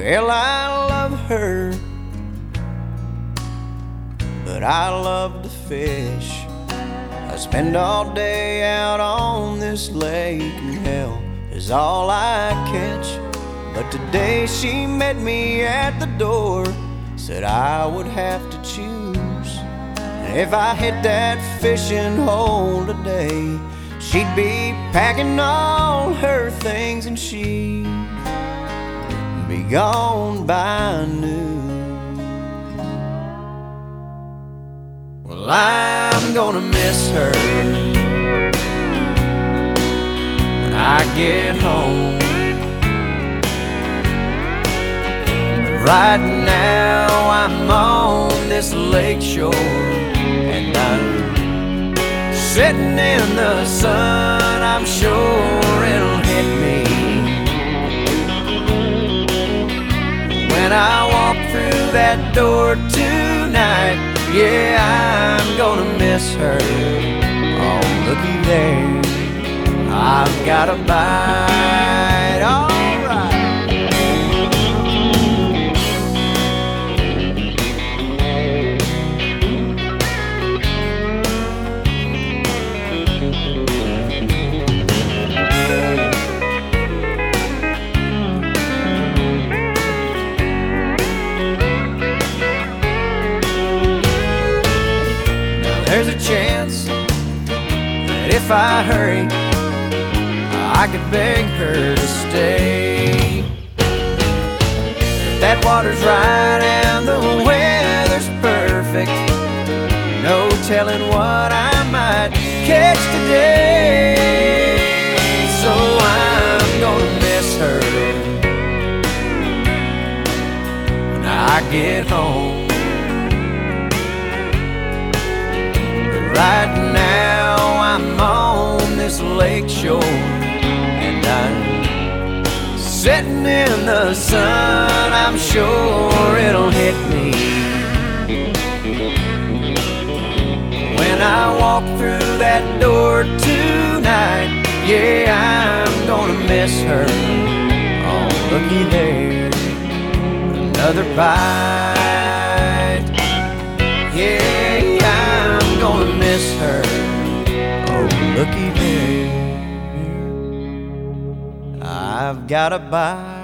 Well, I love her, but I love to fish. I spend all day out on this lake, and hell is all I catch. But today she met me at the door, said I would have to choose. And if I hit that fishing hole today, she'd be packing all her things and she'd be gone by noon. Well, I'm gonna miss her when I get home. Right now I'm on this lake shore, and I'm sitting in the sun. I'm sure it'll hit me when I walk through that door tonight. Yeah, I'm gonna miss her. Oh, looky there, I've got a bite. All right. There's a chance that if I hurry, I could beg her to stay. If that water's right and the weather's perfect, no telling what I might catch today. So I'm gonna miss her when I get home. Right now I'm on this lake shore, and I'm sitting in the sun. I'm sure it'll hit me when I walk through that door tonight. Yeah, I'm gonna miss her. Oh, looky there, another bite. Yeah, I'm gonna miss her. Oh, looky there, I've got a bite.